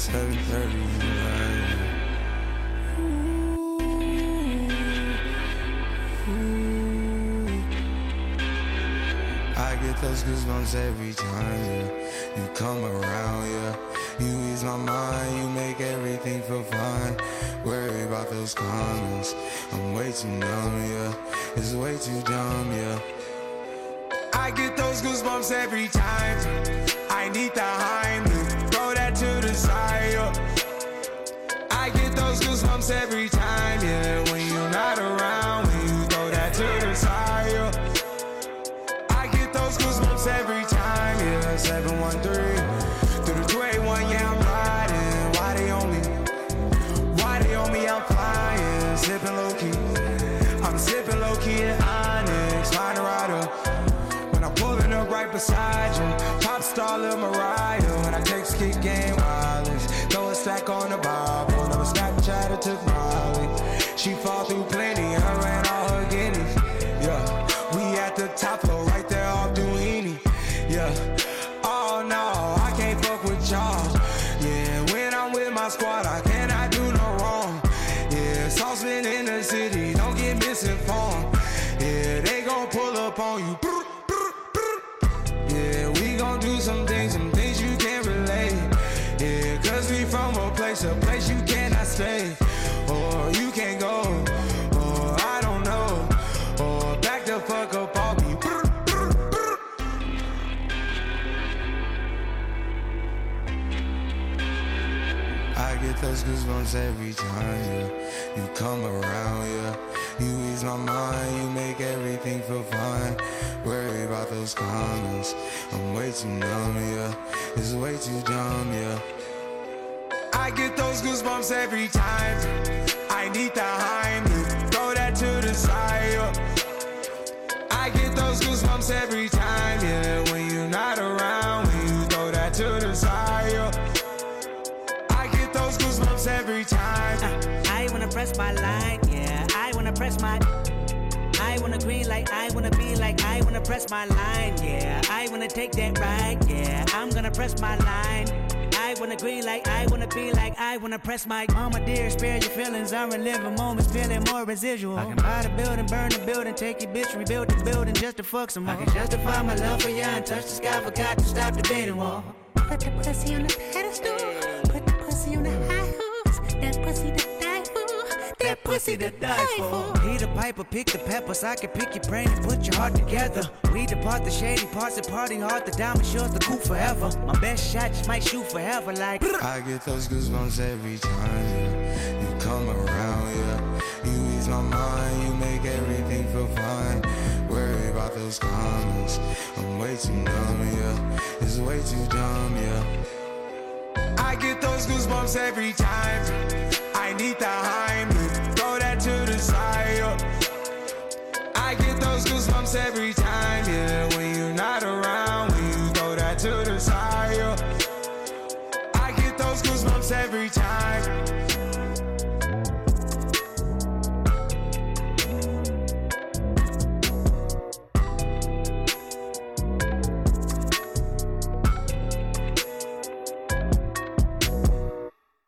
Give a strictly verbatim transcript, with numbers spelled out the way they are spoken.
seven thirty in the night. I get those goosebumps every time, yeah. You come around, yeah. You ease my mind, you make everything feel fine. Worry about those comments, I'm way too numb, yeah. It's way too dumb, yeah. I get those goosebumps every time. I need the Heimlich, throw that to the side, yeah. I get those goosebumps every time, yeah. When you're not around, when you throw that to the side, yeah. Those goosebumps every time, yeah. seven one three through the two eighty-one, yeah, I'm riding. Why they on me? Why they on me? I'm flying, sipping low key. I'm sipping low key at Onyx, find a rider. When I'm pulling up right beside you, pop star Lil Mariah. When I text kick game wireless, throw a stack on the Bible. Never Snapchat or took Molly. She fall through plenty, her and all her guineas, yeah. We at the top floor, right there off Duini, yeah. Oh no, I can't fuck with y'all, yeah. When I'm with my squad, I cannot do no wrong, yeah. Saucepan in the city, don't get misinformed, yeah. They gon' pull up on you, yeah. We gon' do some things, some things you can't relate, yeah. Cause we from a place, a place you cannot stay, or you can't go, or I don't know, or back the fuck up all me. I get those goosebumps every time, yeah. You come around, yeah. You ease my mind, you make everything feel fine. Worry about those comments, I'm way too numb, yeah. It's way too dumb, yeah. I get those goosebumps every time. I need the Heimlich, throw that to the side, yeah. I get those goosebumps every time, yeah. When you're not around, when you throw that to the side, yeah. I get those goosebumps every time. uh, I wanna press my line, yeah. I wanna press my I wanna green like I wanna be like I wanna press my line, yeah. I wanna take that ride, yeah. I'm gonna press my line. I wanna green like I wanna be like I wanna press my mama dear, spare your feelings. I'm reliving moments, feeling more residual. I can buy the building, burn the building, take your bitch, rebuild the building just to fuck some more. I can justify my love for you and touch the sky, forgot to stop the dating wall. Put the pussy on the pedestal, put the pussy on the high horse. That pussy to die for, that pussy to die for. He the piper, pick the peppers. I can pick your brain and put your heart together. We depart the shady parts and party hard. The diamond shows the coup forever. My best shot just might shoot forever like. I get those goosebumps every time, yeah. You come around, yeah. You ease my mind, you make everything feel fine. Worry about those comments, I'm way too numb, yeah. It's way too dumb, yeah. I get those goosebumps every time. I need the Heimlich, throw that to the side, yeah. I get those goosebumps every time, yeah. When you're not around, when you throw that to the side, yeah. I get those goosebumps every time.